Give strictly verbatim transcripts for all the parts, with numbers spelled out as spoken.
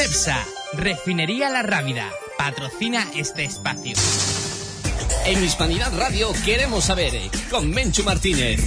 Cepsa, Refinería La Rábida, patrocina este espacio. En Hispanidad Radio queremos saber, con Menchu Martínez.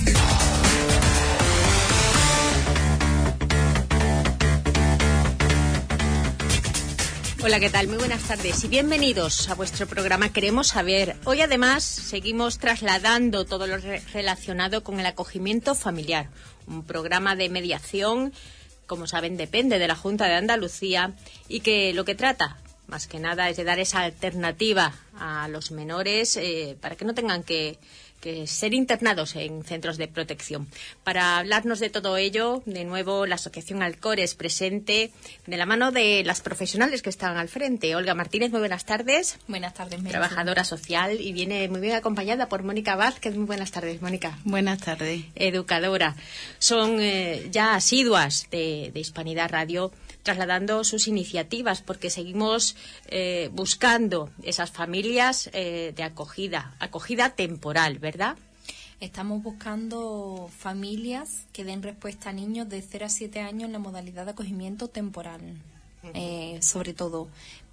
Hola, ¿qué tal? Muy buenas tardes y bienvenidos a vuestro programa Queremos Saber. Hoy además seguimos trasladando todo lo re- relacionado con el acogimiento familiar, un programa de mediación, como saben, depende de la Junta de Andalucía y que lo que trata, más que nada, es de dar esa alternativa a los menores eh, para que no tengan que, que ser internados en centros de protección. Para hablarnos de todo ello, de nuevo, la Asociación Alcores presente de la mano de las profesionales que están al frente. Olga Martínez, muy buenas tardes. Buenas tardes, Menchu. Trabajadora social y viene muy bien acompañada por Mónica Vázquez. Muy buenas tardes, Mónica. Buenas tardes. Educadora. Son eh, ya asiduas de, de Hispanidad Radio, trasladando sus iniciativas, porque seguimos eh, buscando esas familias eh, de acogida, acogida temporal, ¿verdad? Estamos buscando familias que den respuesta a niños de cero a siete años en la modalidad de acogimiento temporal, uh-huh. eh, sobre todo.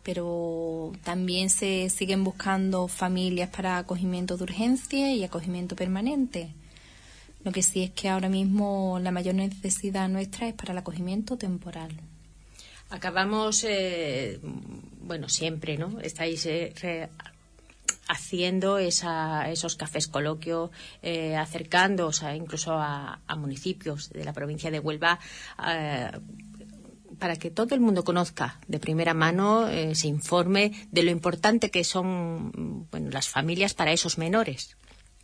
Pero también se siguen buscando familias para acogimiento de urgencia y acogimiento permanente. Lo que sí es que ahora mismo la mayor necesidad nuestra es para el acogimiento temporal. Acabamos, eh, bueno, siempre, ¿no? Estáis eh, re, haciendo esa, esos cafés coloquio, eh, acercándoos a, incluso a, a municipios de la provincia de Huelva, eh, para que todo el mundo conozca de primera mano, eh, se informe de lo importante que son, bueno, las familias para esos menores.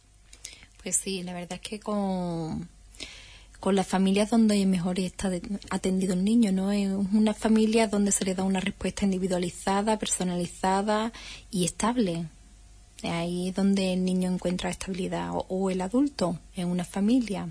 Pues sí, la verdad es que con... con las familias donde mejor está atendido el niño, ¿no? Es una familia donde se le da una respuesta individualizada, personalizada y estable. Ahí es donde el niño encuentra estabilidad, o, o el adulto en una familia.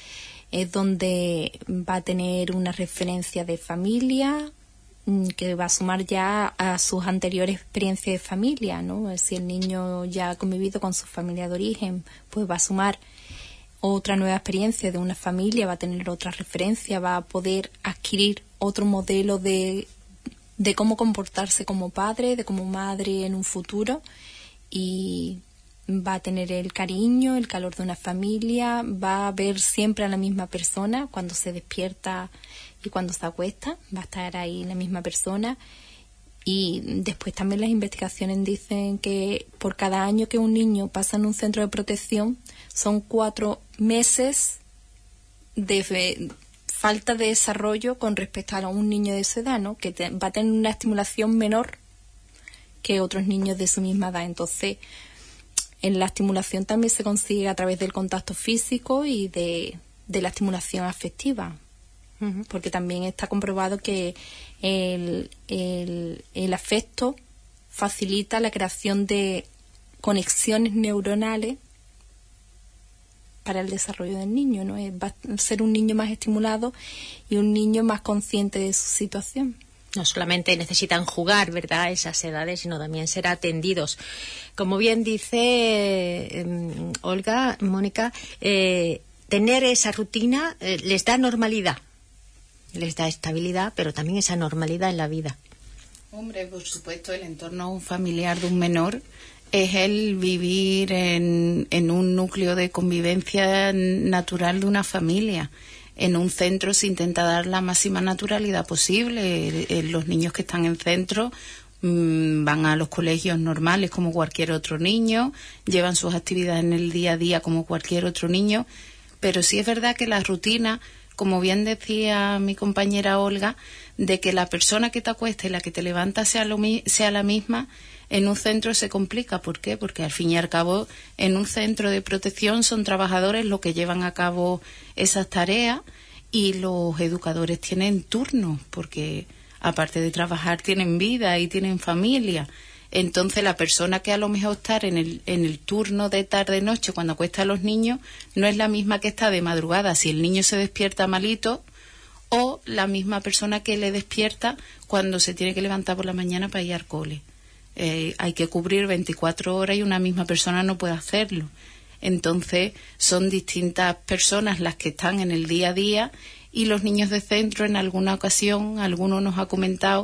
Es donde va a tener una referencia de familia que va a sumar ya a sus anteriores experiencias de familia, ¿no? Si el niño ya ha convivido con su familia de origen, pues va a sumar otra nueva experiencia de una familia, va a tener otra referencia, va a poder adquirir otro modelo de, de cómo comportarse como padre, de como madre en un futuro, y va a tener el cariño, el calor de una familia, va a ver siempre a la misma persona cuando se despierta y cuando se acuesta, va a estar ahí la misma persona. Y después también las investigaciones dicen que por cada año que un niño pasa en un centro de protección son cuatro meses de fe, falta de desarrollo con respecto a un niño de su edad, ¿no? Que te, va a tener una estimulación menor que otros niños de su misma edad. Entonces, en la estimulación también se consigue a través del contacto físico y de, de la estimulación afectiva. Porque también está comprobado que el, el, el afecto facilita la creación de conexiones neuronales para el desarrollo del niño, ¿no? Va a ser un niño más estimulado y un niño más consciente de su situación. No solamente necesitan jugar, ¿verdad?, a esas edades, sino también ser atendidos. Como bien dice eh, Olga, Mónica, eh, tener esa rutina eh, les da normalidad. Les da estabilidad, pero también esa normalidad en la vida. Hombre, por supuesto, el entorno familiar de un menor es el vivir en, en un núcleo de convivencia natural de una familia. En un centro se intenta dar la máxima naturalidad posible. Los niños que están en centro mmm, van a los colegios normales como cualquier otro niño, llevan sus actividades en el día a día como cualquier otro niño, pero sí es verdad que la rutina, como bien decía mi compañera Olga, de que la persona que te acuesta y la que te levanta sea, lo mi- sea la misma, en un centro se complica. ¿Por qué? Porque al fin y al cabo en un centro de protección son trabajadores los que llevan a cabo esas tareas y los educadores tienen turnos, porque aparte de trabajar tienen vida y tienen familia. Entonces la persona que a lo mejor está en el, en el turno de tarde-noche cuando acuesta a los niños no es la misma que está de madrugada si el niño se despierta malito, o la misma persona que le despierta cuando se tiene que levantar por la mañana para ir al cole. Eh, hay que cubrir veinticuatro horas y una misma persona no puede hacerlo. Entonces son distintas personas las que están en el día a día, y los niños de centro en alguna ocasión, alguno nos ha comentado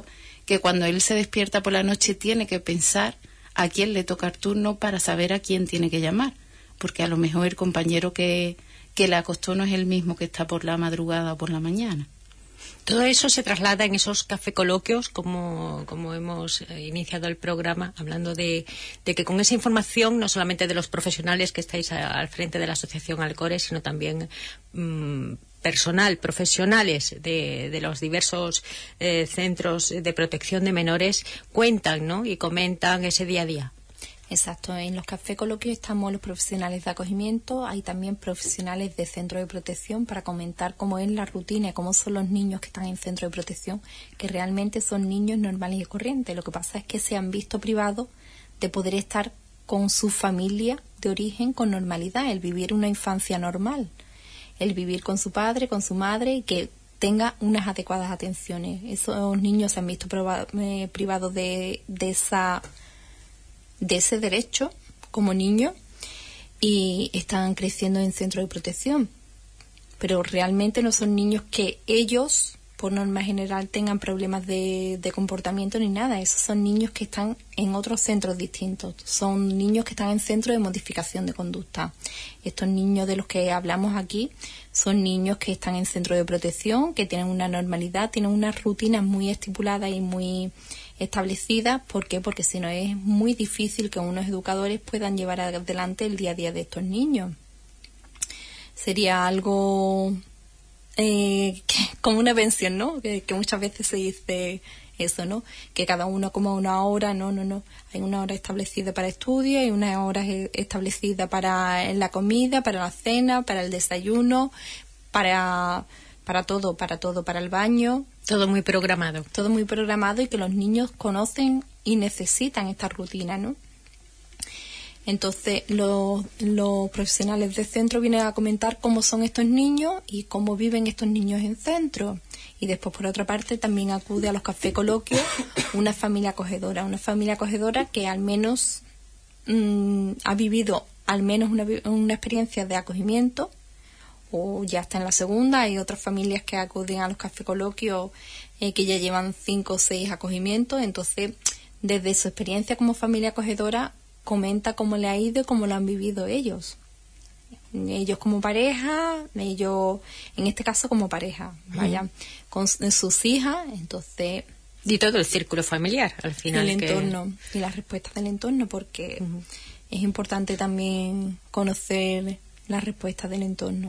que cuando él se despierta por la noche tiene que pensar a quién le toca el turno para saber a quién tiene que llamar, porque a lo mejor el compañero que, que le acostó no es el mismo que está por la madrugada o por la mañana. Todo eso se traslada en esos café coloquios, como, como hemos iniciado el programa, hablando de, de que con esa información, no solamente de los profesionales que estáis a, al frente de la Asociación Alcores, sino también mmm, personal, profesionales de, de los diversos eh, centros de protección de menores, cuentan, ¿no?, y comentan ese día a día. Exacto, en los cafés coloquios estamos los profesionales de acogimiento, hay también profesionales de centro de protección para comentar cómo es la rutina, cómo son los niños que están en centro de protección, que realmente son niños normales y corrientes. Lo que pasa es que se han visto privados de poder estar con su familia de origen con normalidad, el vivir una infancia normal, el vivir con su padre, con su madre y que tenga unas adecuadas atenciones. Esos niños se han visto proba- eh, privados de, de esa... de ese derecho como niños y están creciendo en centros de protección, pero realmente no son niños que ellos por norma general tengan problemas de, de comportamiento ni nada. Esos son niños que están en otros centros distintos, son niños que están en centros de modificación de conducta. Estos niños de los que hablamos aquí son niños que están en centros de protección, que tienen una normalidad, tienen unas rutinas muy estipuladas y muy establecida. ¿Por qué? Porque si no es muy difícil que unos educadores puedan llevar adelante el día a día de estos niños. Sería algo eh, que, como una pensión, ¿no? Que, que muchas veces se dice eso, ¿no? Que cada uno coma una hora. No, no, no. Hay una hora establecida para estudio, hay una hora establecida para la comida, para la cena, para el desayuno, para... para todo, para todo, para el baño. Todo muy programado. Todo muy programado y que los niños conocen y necesitan esta rutina, ¿no? Entonces, los, los profesionales del centro vienen a comentar cómo son estos niños y cómo viven estos niños en centro. Y después, por otra parte, también acude a los café coloquios una familia acogedora. Una familia acogedora que al menos mmm, ha vivido al menos una, una experiencia de acogimiento, o ya está en la segunda. Hay otras familias que acuden a los café coloquios eh, que ya llevan cinco o seis acogimientos. Entonces, desde su experiencia como familia acogedora, comenta cómo le ha ido y cómo lo han vivido ellos. Ellos como pareja, ellos, en este caso como pareja, vaya, uh-huh. con sus hijas, entonces... Y todo el círculo familiar, al final. El que... entorno y las respuestas del entorno, porque uh-huh. es importante también conocer las respuestas del entorno.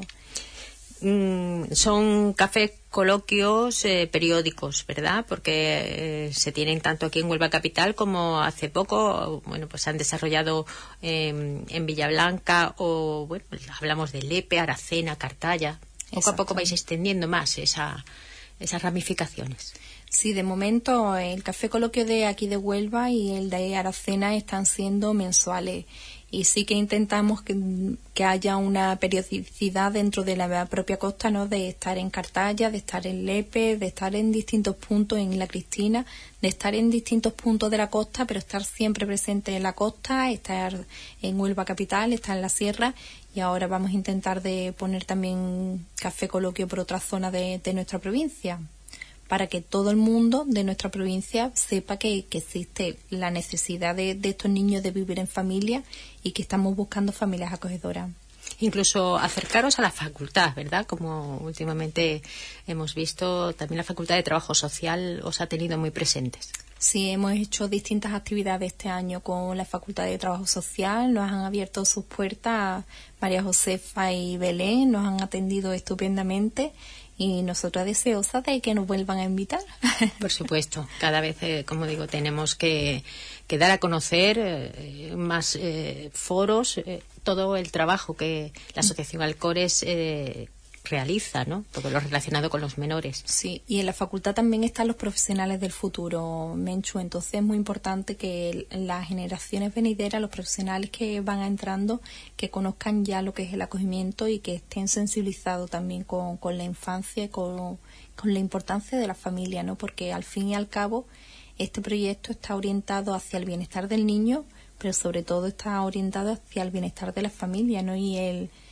Mm, son cafés coloquios eh, periódicos, ¿verdad? Porque eh, se tienen tanto aquí en Huelva Capital como hace poco, bueno, pues se han desarrollado eh, en Villablanca o, bueno, pues hablamos de Lepe, Aracena, Cartaya. Poco a poco vais extendiendo más esa, esas ramificaciones. Sí, de momento el café coloquio de aquí de Huelva y el de Aracena están siendo mensuales. Y sí que intentamos que, que haya una periodicidad dentro de la propia costa, ¿no? De estar en Cartaya, de estar en Lepe, de estar en distintos puntos en La Cristina, de estar en distintos puntos de la costa, pero estar siempre presente en la costa, estar en Huelva Capital, estar en la sierra. Y ahora vamos a intentar de poner también café coloquio por otra zona de, de nuestra provincia, para que todo el mundo de nuestra provincia sepa que, que existe la necesidad de, de estos niños de vivir en familia y que estamos buscando familias acogedoras. Incluso acercaros a la facultad, ¿verdad? Como últimamente hemos visto, también la Facultad de Trabajo Social os ha tenido muy presentes. Sí, hemos hecho distintas actividades este año con la Facultad de Trabajo Social, nos han abierto sus puertas María Josefa y Belén, nos han atendido estupendamente. Y nosotras deseosas de que nos vuelvan a invitar. Por supuesto, cada vez, eh, como digo, tenemos que, que dar a conocer eh, más eh, foros, eh, todo el trabajo que la Asociación Alcores eh, realiza, ¿no? Todo lo relacionado con los menores. Sí, y en la facultad también están los profesionales del futuro, Menchu, entonces es muy importante que las generaciones venideras, los profesionales que van entrando, que conozcan ya lo que es el acogimiento y que estén sensibilizados también con, con la infancia y con, con la importancia de la familia, ¿no? Porque al fin y al cabo este proyecto está orientado hacia el bienestar del niño, pero sobre todo está orientado hacia el bienestar de la familia, ¿no? Y el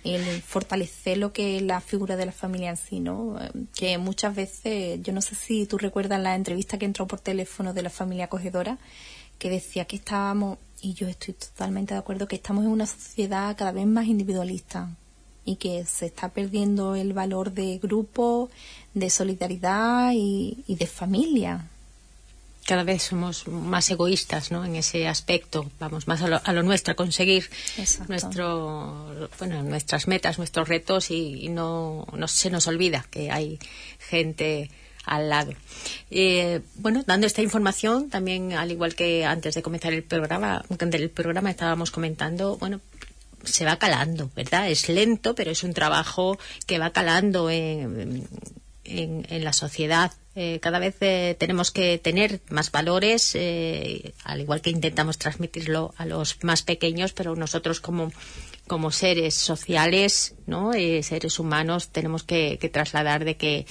el fortalecer lo que es la figura de la familia en sí, ¿no? Que muchas veces, yo no sé si tú recuerdas la entrevista que entró por teléfono de la familia acogedora, que decía que estábamos, y yo estoy totalmente de acuerdo, que estamos en una sociedad cada vez más individualista y que se está perdiendo el valor de grupo, de solidaridad y, y de familia. Cada vez somos más egoístas, ¿no? En ese aspecto, vamos más a lo, a lo nuestro, a conseguir nuestro, bueno, nuestras metas, nuestros retos y, y no, no se nos olvida que hay gente al lado. Eh, bueno, dando esta información, también al igual que antes de comenzar el programa, del programa estábamos comentando, bueno, se va calando, ¿verdad? Es lento, pero es un trabajo que va calando en, en, en la sociedad. Eh, cada vez eh, tenemos que tener más valores, eh, al igual que intentamos transmitirlo a los más pequeños, pero nosotros como, como seres sociales, ¿no? Eh, seres humanos, tenemos que, que trasladar de que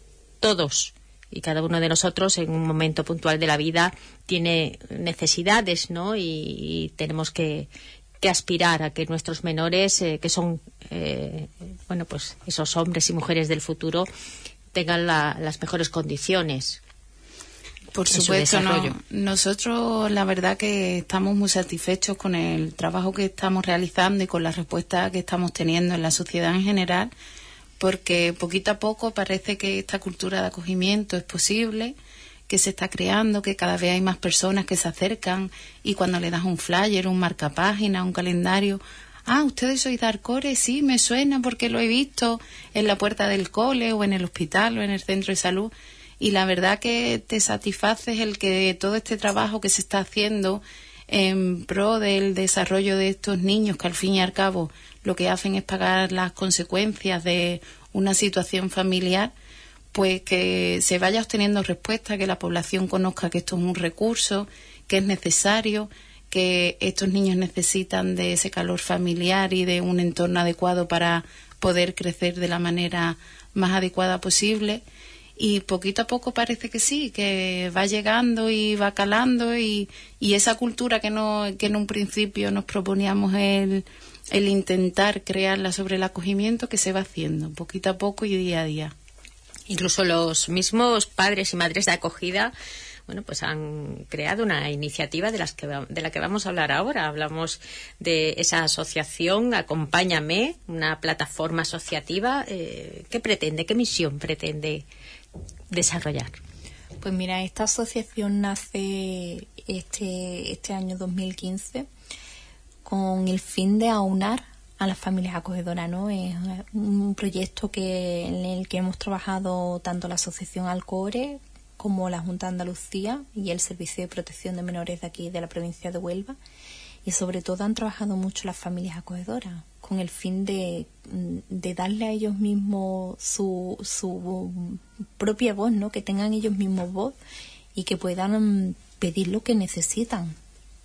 todos y cada uno de nosotros en un momento puntual de la vida tiene necesidades, ¿no? Y, y tenemos que, que aspirar a que nuestros menores, eh, que son eh, bueno, pues esos hombres y mujeres del futuro, tengan la, las mejores condiciones. Por supuesto, no. Nosotros la verdad que estamos muy satisfechos con el trabajo que estamos realizando y con la respuesta que estamos teniendo en la sociedad en general, porque poquito a poco parece que esta cultura de acogimiento es posible, que se está creando, que cada vez hay más personas que se acercan y cuando le das un flyer, un marcapágina, un calendario, ah, ¿ustedes sois de Arcore? Sí, me suena porque lo he visto en la puerta del cole o en el hospital o en el centro de salud. Y la verdad que te satisface el que todo este trabajo que se está haciendo en pro del desarrollo de estos niños, que al fin y al cabo lo que hacen es pagar las consecuencias de una situación familiar, pues que se vaya obteniendo respuesta, que la población conozca que esto es un recurso, que es necesario, que estos niños necesitan de ese calor familiar y de un entorno adecuado para poder crecer de la manera más adecuada posible. Y poquito a poco parece que sí, que va llegando y va calando y, y esa cultura que, no, que en un principio nos proponíamos el, el intentar crearla sobre el acogimiento, que se va haciendo poquito a poco y día a día. Incluso los mismos padres y madres de acogida, bueno, pues han creado una iniciativa de, las que, de la que vamos a hablar ahora. Hablamos de esa asociación Acompáñame, una plataforma asociativa. Eh, ¿Qué pretende, qué misión pretende desarrollar? Pues mira, esta asociación nace este, este año dos mil quince con el fin de aunar a las familias acogedoras, ¿no? Es un proyecto que en el que hemos trabajado tanto la Asociación Alcore como la Junta de Andalucía y el Servicio de Protección de Menores de aquí de la provincia de Huelva, y sobre todo han trabajado mucho las familias acogedoras con el fin de, de darle a ellos mismos su, su propia voz, ¿no? Que tengan ellos mismos voz y que puedan pedir lo que necesitan.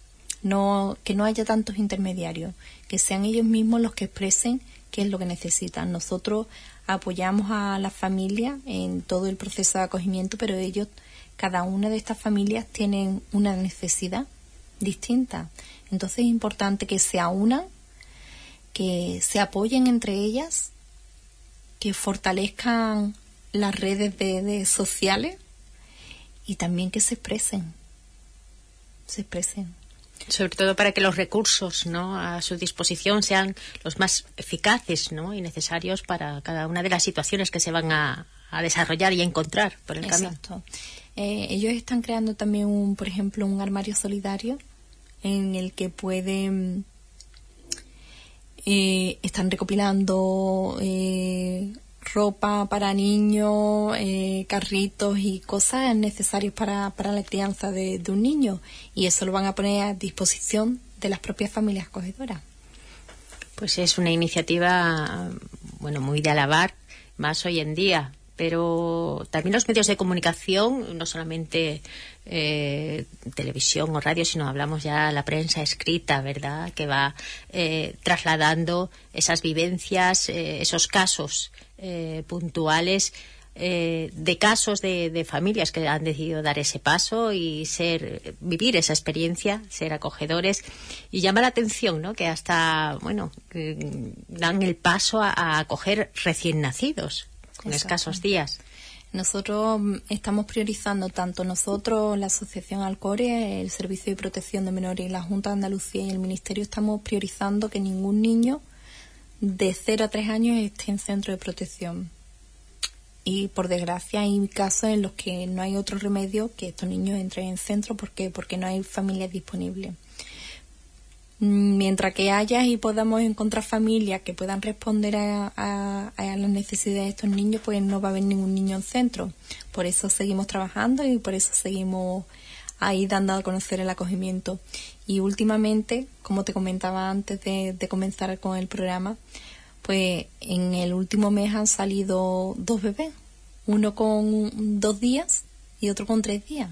No, que no haya tantos intermediarios, que sean ellos mismos los que expresen qué es lo que necesitan. Nosotros apoyamos a las familias en todo el proceso de acogimiento, pero ellos, cada una de estas familias tienen una necesidad distinta. Entonces es importante que se unan, que se apoyen entre ellas, que fortalezcan las redes de, de sociales y también que se expresen, se expresen. Sobre todo para que los recursos, ¿no?, a su disposición sean los más eficaces, ¿no?, y necesarios para cada una de las situaciones que se van a, a desarrollar y a encontrar por el camino. Exacto. Eh, ellos están creando también, un, por ejemplo, un armario solidario en el que pueden... Eh, están recopilando eh, ropa para niños, eh, carritos y cosas necesarias para, para la crianza de, de un niño, y eso lo van a poner a disposición de las propias familias acogedoras. Pues es una iniciativa, bueno, muy de alabar, más hoy en día, pero también los medios de comunicación, no solamente eh, televisión o radio, sino hablamos ya la prensa escrita, ¿verdad?, que va eh, trasladando esas vivencias, eh, esos casos eh, puntuales eh, de casos de, de familias que han decidido dar ese paso y ser vivir esa experiencia, ser acogedores. Y llama la atención, ¿no?, que hasta, bueno, eh, dan el paso a, a acoger recién nacidos con Exacto. escasos días. Nosotros estamos priorizando, tanto nosotros, la Asociación Alcore, el Servicio de Protección de Menores y la Junta de Andalucía y el Ministerio, estamos priorizando que ningún niño de cero a tres años esté en centro de protección. Y por desgracia hay casos en los que no hay otro remedio que estos niños entren en centro. ¿Por qué? Porque no hay familias disponibles. Mientras que haya y podamos encontrar familias que puedan responder a, a, a las necesidades de estos niños, pues no va a haber ningún niño en centro. Por eso seguimos trabajando y por eso seguimos ahí dando a conocer el acogimiento. Y últimamente, como te comentaba antes de, de comenzar con el programa, pues en el último mes han salido dos bebés, uno con dos días y otro con tres días.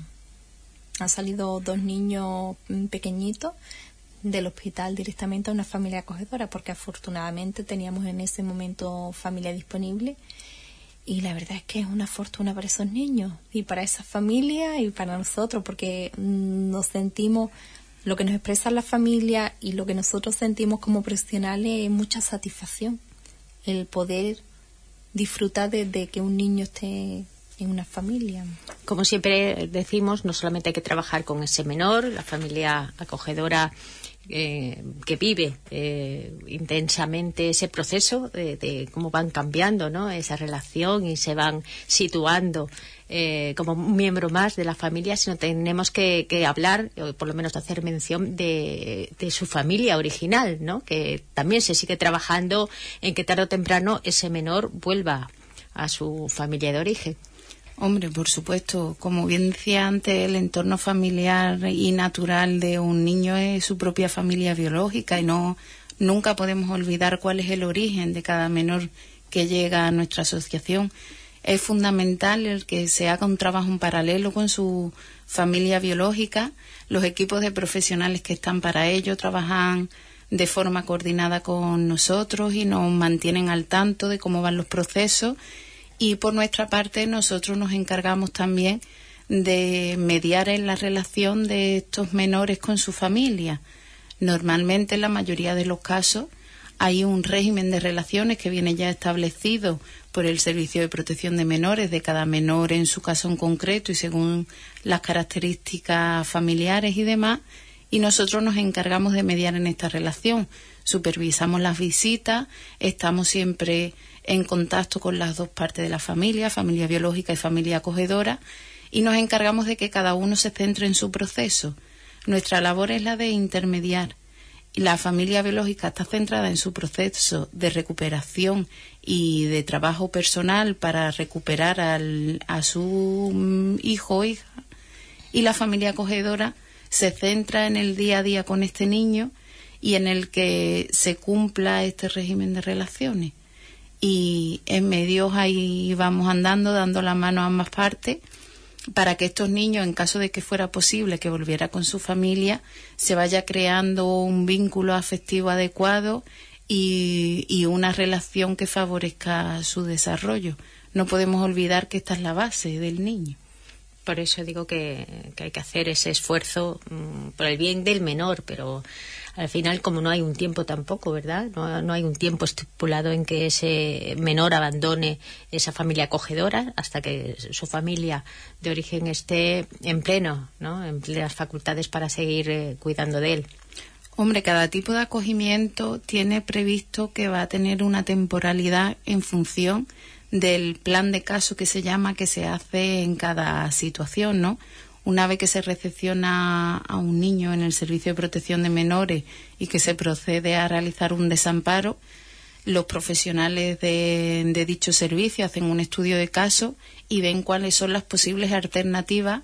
Han salido dos niños pequeñitos del hospital directamente a una familia acogedora, porque afortunadamente teníamos en ese momento familia disponible, y la verdad es que es una fortuna para esos niños y para esa familia y para nosotros, porque nos sentimos, lo que nos expresa la familia y lo que nosotros sentimos como profesionales es mucha satisfacción, el poder disfrutar de, de que un niño esté en una familia. Como siempre decimos, no solamente hay que trabajar con ese menor, la familia acogedora eh, que vive eh, intensamente ese proceso de, de cómo van cambiando, ¿no?, esa relación y se van situando eh, como un miembro más de la familia, sino tenemos que, que hablar, o por lo menos hacer mención de, de su familia original, ¿no?, que también se sigue trabajando en que tarde o temprano ese menor vuelva a su familia de origen. Hombre, por supuesto, como bien decía antes, el entorno familiar y natural de un niño es su propia familia biológica, y no nunca podemos olvidar cuál es el origen de cada menor que llega a nuestra asociación. Es fundamental el que se haga un trabajo en paralelo con su familia biológica. Los equipos de profesionales que están para ello trabajan de forma coordinada con nosotros y nos mantienen al tanto de cómo van los procesos. Y por nuestra parte nosotros nos encargamos también de mediar en la relación de estos menores con su familia. Normalmente en la mayoría de los casos hay un régimen de relaciones que viene ya establecido por el Servicio de Protección de Menores, de cada menor en su caso en concreto y según las características familiares y demás, y nosotros nos encargamos de mediar en esta relación. Supervisamos las visitas, estamos siempre en contacto con las dos partes de la familia, familia biológica y familia acogedora, y nos encargamos de que cada uno se centre en su proceso. Nuestra labor es la de intermediar. Y la familia biológica está centrada en su proceso de recuperación y de trabajo personal para recuperar al, a su hijo o hija, y la familia acogedora se centra en el día a día con este niño y en el que se cumpla este régimen de relaciones. Y en medio ahí vamos andando, dando la mano a ambas partes, para que estos niños, en caso de que fuera posible que volviera con su familia, se vaya creando un vínculo afectivo adecuado y, y una relación que favorezca su desarrollo. No podemos olvidar que esta es la base del niño. Por eso digo que, que hay que hacer ese esfuerzo mmm, por el bien del menor, pero al final, como no hay un tiempo tampoco, ¿verdad? No, no hay un tiempo estipulado en que ese menor abandone esa familia acogedora hasta que su familia de origen esté en pleno, ¿no?, en plenas facultades para seguir eh, cuidando de él. Hombre, cada tipo de acogimiento tiene previsto que va a tener una temporalidad en función del plan de caso que se llama, que se hace en cada situación, ¿no? Una vez que se recepciona a un niño en el Servicio de Protección de Menores y que se procede a realizar un desamparo, los profesionales de, de dicho servicio hacen un estudio de caso y ven cuáles son las posibles alternativas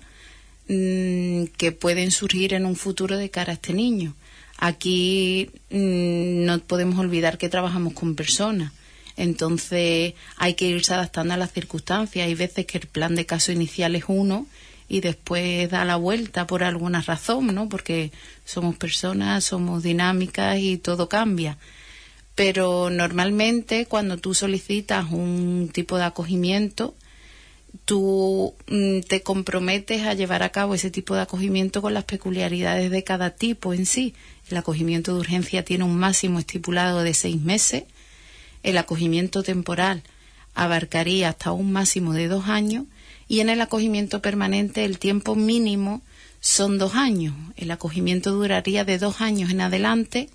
mmm, que pueden surgir en un futuro de cara a este niño. Aquí mmm, no podemos olvidar que trabajamos con personas. Entonces hay que irse adaptando a las circunstancias. Hay veces que el plan de caso inicial es uno y después da la vuelta por alguna razón, ¿no? Porque somos personas, somos dinámicas y todo cambia. Pero normalmente cuando tú solicitas un tipo de acogimiento, tú mm, te comprometes a llevar a cabo ese tipo de acogimiento con las peculiaridades de cada tipo en sí. El acogimiento de urgencia tiene un máximo estipulado de seis meses. El acogimiento temporal abarcaría hasta un máximo de dos años. Y en el acogimiento permanente el tiempo mínimo son dos años. El acogimiento duraría de dos años en adelante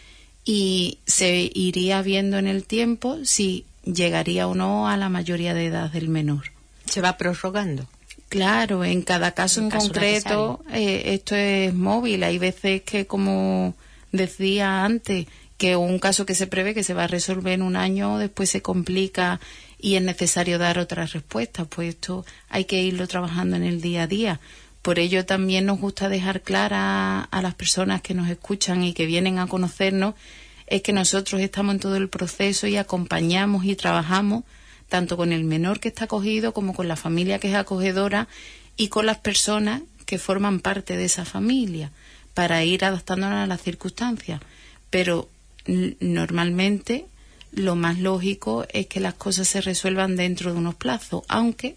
y se iría viendo en el tiempo si llegaría o no a la mayoría de edad del menor. ¿Se va prorrogando? Claro, en cada caso en, en caso concreto eh, esto es móvil. Hay veces que, como decía antes, que un caso que se prevé que se va a resolver en un año, después se complica y es necesario dar otras respuestas. Pues esto hay que irlo trabajando en el día a día. Por ello también nos gusta dejar clara a, a las personas que nos escuchan y que vienen a conocernos, es que nosotros estamos en todo el proceso y acompañamos y trabajamos tanto con el menor que está acogido como con la familia que es acogedora y con las personas que forman parte de esa familia para ir adaptándonos a las circunstancias. Pero n- normalmente lo más lógico es que las cosas se resuelvan dentro de unos plazos, aunque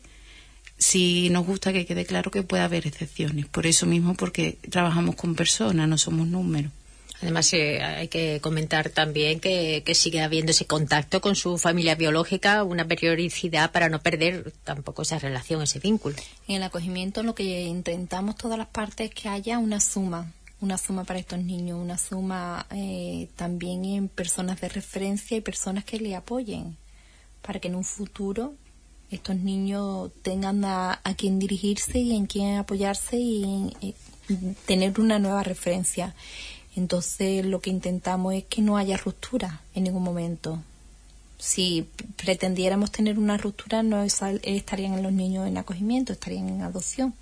sí nos gusta que quede claro que puede haber excepciones. Por eso mismo, porque trabajamos con personas, no somos números. Además, eh, hay que comentar también que, que sigue habiendo ese contacto con su familia biológica, una periodicidad para no perder tampoco esa relación, ese vínculo. En el acogimiento lo que intentamos todas las partes es que haya una suma, una suma para estos niños, una suma eh, también en personas de referencia y personas que le apoyen, para que en un futuro estos niños tengan a, a quien dirigirse y en quien apoyarse y en, en tener una nueva referencia. Entonces lo que intentamos es que no haya ruptura en ningún momento. Si pretendiéramos tener una ruptura, no estarían los niños en acogimiento, estarían en adopción.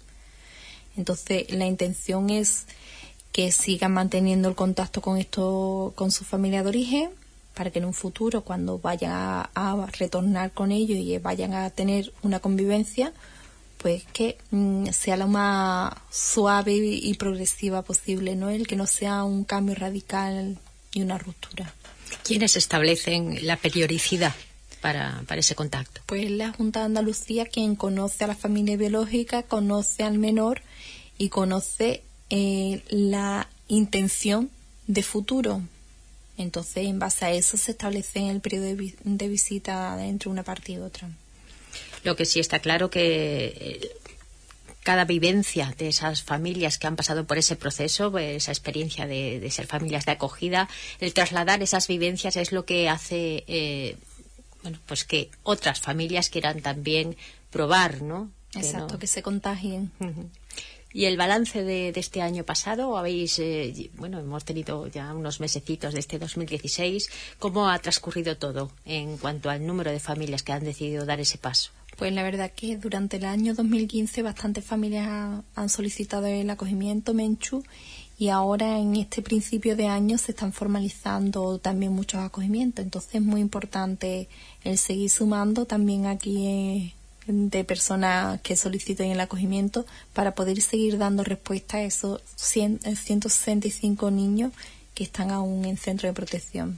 Entonces la intención es que sigan manteniendo el contacto con esto, con su familia de origen, para que en un futuro, cuando vayan a, a retornar con ellos y vayan a tener una convivencia, pues que mm, sea lo más suave y, y progresiva posible, ¿no? El que no sea un cambio radical y una ruptura. ¿Quiénes establecen la periodicidad para, para ese contacto? Pues la Junta de Andalucía, quien conoce a la familia biológica, conoce al menor y conoce eh, la intención de futuro. Entonces, en base a eso se establece el periodo de, vi- de visita entre una parte y otra. Lo que sí está claro que cada vivencia de esas familias que han pasado por ese proceso, esa experiencia de, de ser familias de acogida, el trasladar esas vivencias es lo que hace eh, bueno, pues que otras familias quieran también probar, ¿no? Exacto, que, no... que se contagien. Uh-huh. ¿Y el balance de, de este año pasado? Habéis, eh, bueno, hemos tenido ya unos mesecitos de este dos mil dieciséis. ¿Cómo ha transcurrido todo en cuanto al número de familias que han decidido dar ese paso? Pues la verdad que durante el año dos mil quince bastantes familias ha, han solicitado el acogimiento Menchu y ahora en este principio de año se están formalizando también muchos acogimientos. Entonces es muy importante el seguir sumando también aquí eh, de personas que soliciten el acogimiento para poder seguir dando respuesta a esos ciento sesenta y cinco niños que están aún en centro de protección.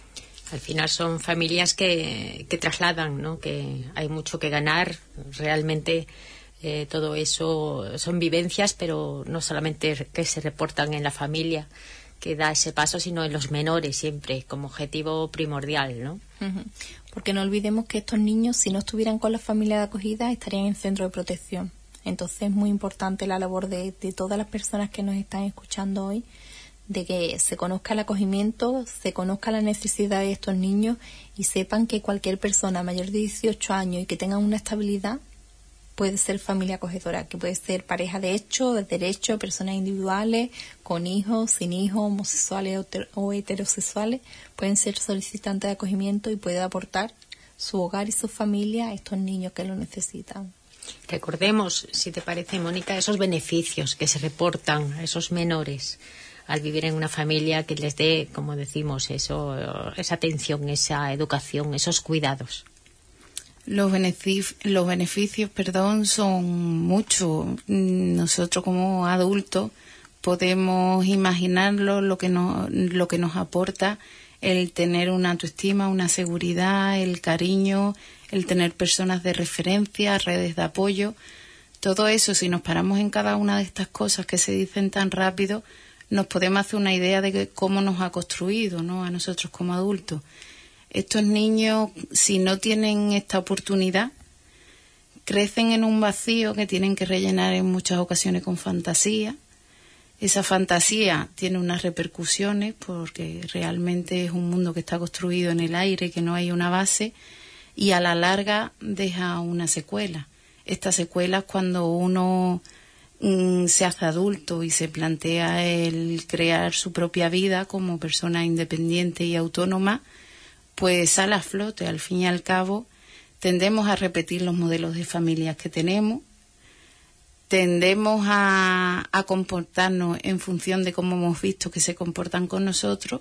Al final son familias que, que trasladan, ¿no? Que hay mucho que ganar. Realmente eh, todo eso son vivencias, pero no solamente que se reportan en la familia que da ese paso, sino en los menores siempre, como objetivo primordial, ¿no? Uh-huh. Porque no olvidemos que estos niños, si no estuvieran con la familia de acogida, estarían en centro de protección. Entonces es muy importante la labor de, de todas las personas que nos están escuchando hoy, de que se conozca el acogimiento, se conozca la necesidad de estos niños y sepan que cualquier persona mayor de dieciocho años y que tenga una estabilidad puede ser familia acogedora, que puede ser pareja de hecho, de derecho, personas individuales, con hijos, sin hijos, homosexuales o heterosexuales, pueden ser solicitantes de acogimiento y puede aportar su hogar y su familia a estos niños que lo necesitan. Recordemos, si te parece, Mónica, esos beneficios que se reportan a esos menores al vivir en una familia que les dé, como decimos, eso, esa atención, esa educación, esos cuidados. Los beneficios, los beneficios, perdón, son muchos. Nosotros como adultos podemos imaginarlo, lo que nos, lo que nos aporta el tener una autoestima, una seguridad, el cariño, el tener personas de referencia, redes de apoyo. Todo eso, si nos paramos en cada una de estas cosas que se dicen tan rápido, nos podemos hacer una idea de que, cómo nos ha construido, ¿no?, a nosotros como adultos. Estos niños, si no tienen esta oportunidad, crecen en un vacío que tienen que rellenar en muchas ocasiones con fantasía. Esa fantasía tiene unas repercusiones porque realmente es un mundo que está construido en el aire, que no hay una base, y a la larga deja una secuela. Esta secuela es cuando uno mm, se hace adulto y se plantea el crear su propia vida como persona independiente y autónoma, pues sale a flote. Al fin y al cabo, tendemos a repetir los modelos de familias que tenemos, tendemos a, a comportarnos en función de cómo hemos visto que se comportan con nosotros,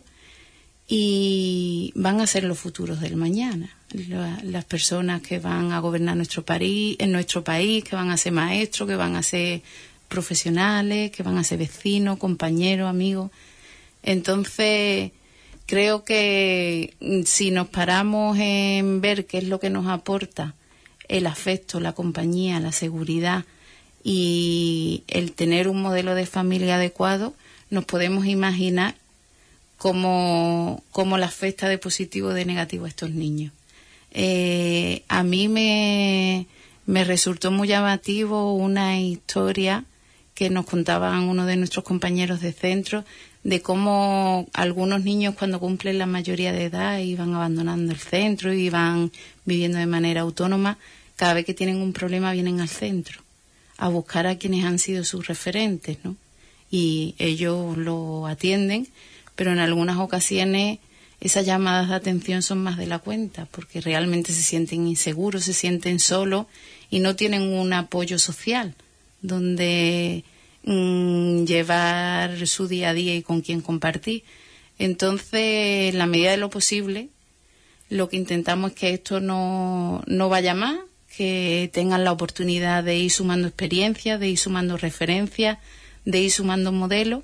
y van a ser los futuros del mañana. La, las personas que van a gobernar nuestro país, en nuestro país, que van a ser maestros, que van a ser profesionales, que van a ser vecinos, compañeros, amigos. Entonces, creo que si nos paramos en ver qué es lo que nos aporta el afecto, la compañía, la seguridad y el tener un modelo de familia adecuado, nos podemos imaginar cómo, cómo le afecta de positivo o de negativo a estos niños. Eh, a mí me, me resultó muy llamativo una historia que nos contaban uno de nuestros compañeros de centro, de cómo algunos niños cuando cumplen la mayoría de edad y van abandonando el centro y van viviendo de manera autónoma, cada vez que tienen un problema vienen al centro a buscar a quienes han sido sus referentes, ¿no? Y ellos lo atienden, pero en algunas ocasiones esas llamadas de atención son más de la cuenta, porque realmente se sienten inseguros, se sienten solos y no tienen un apoyo social donde mmm, llevar su día a día y con quien compartir. Entonces, en la medida de lo posible, lo que intentamos es que esto no, no vaya más, que tengan la oportunidad de ir sumando experiencias, de ir sumando referencias, de ir sumando modelos,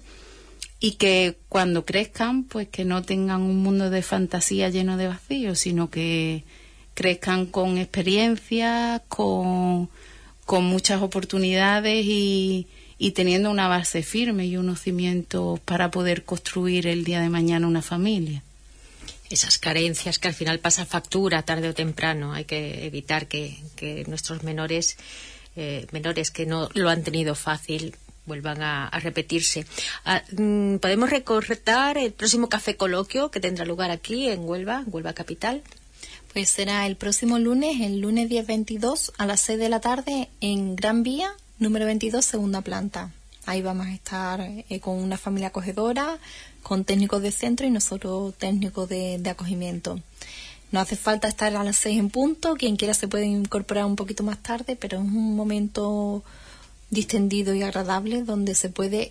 y que cuando crezcan, pues que no tengan un mundo de fantasía lleno de vacíos, sino que crezcan con experiencia, con, con muchas oportunidades y, y teniendo una base firme y unos cimientos para poder construir el día de mañana una familia. Esas carencias que al final pasan factura tarde o temprano. Hay que evitar que, que nuestros menores, eh, menores que no lo han tenido fácil, vuelvan a, a repetirse. Ah, mm, ¿Podemos recordar el próximo café coloquio que tendrá lugar aquí en Huelva, Huelva Capital? Pues será el próximo lunes, el lunes diez veintidós, a las seis de la tarde, en Gran Vía, número veintidós, segunda planta. Ahí vamos a estar eh, con una familia acogedora, con técnicos de centro y nosotros técnicos de, de acogimiento. No hace falta estar a las seis en punto, quien quiera se puede incorporar un poquito más tarde, pero es un momento distendido y agradable donde se puede,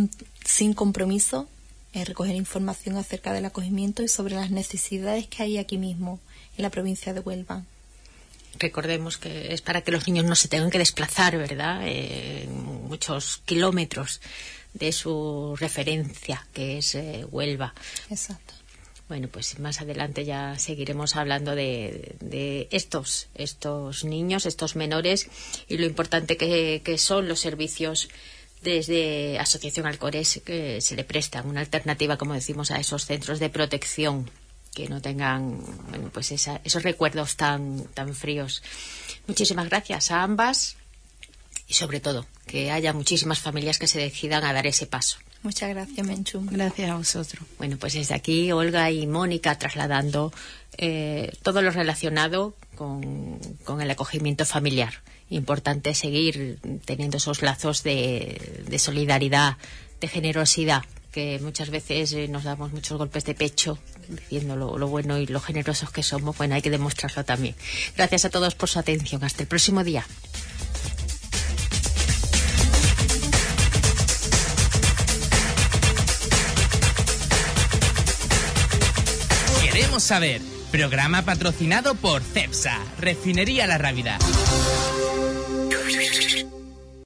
sin compromiso, eh, recoger información acerca del acogimiento y sobre las necesidades que hay aquí mismo, en la provincia de Huelva. Recordemos que es para que los niños no se tengan que desplazar, ¿verdad?, eh, muchos kilómetros de su referencia, que es eh, Huelva. Exacto. Bueno, pues más adelante ya seguiremos hablando de, de estos, estos niños, estos menores, y lo importante que, que son los servicios desde Asociación Alcores, que se le prestan una alternativa, como decimos, a esos centros de protección, que no tengan, bueno, pues esa, esos recuerdos tan, tan fríos. Muchísimas gracias a ambas y sobre todo que haya muchísimas familias que se decidan a dar ese paso. Muchas gracias, Menchú. Gracias a vosotros. Bueno, pues desde aquí Olga y Mónica trasladando eh, todo lo relacionado con, con el acogimiento familiar. Importante seguir teniendo esos lazos de, de solidaridad, de generosidad, que muchas veces eh, nos damos muchos golpes de pecho diciendo lo, lo bueno y lo generosos que somos. Bueno, hay que demostrarlo también. Gracias a todos por su atención. Hasta el próximo día. Queremos saber. Programa patrocinado por CEPSA, Refinería La Rábida.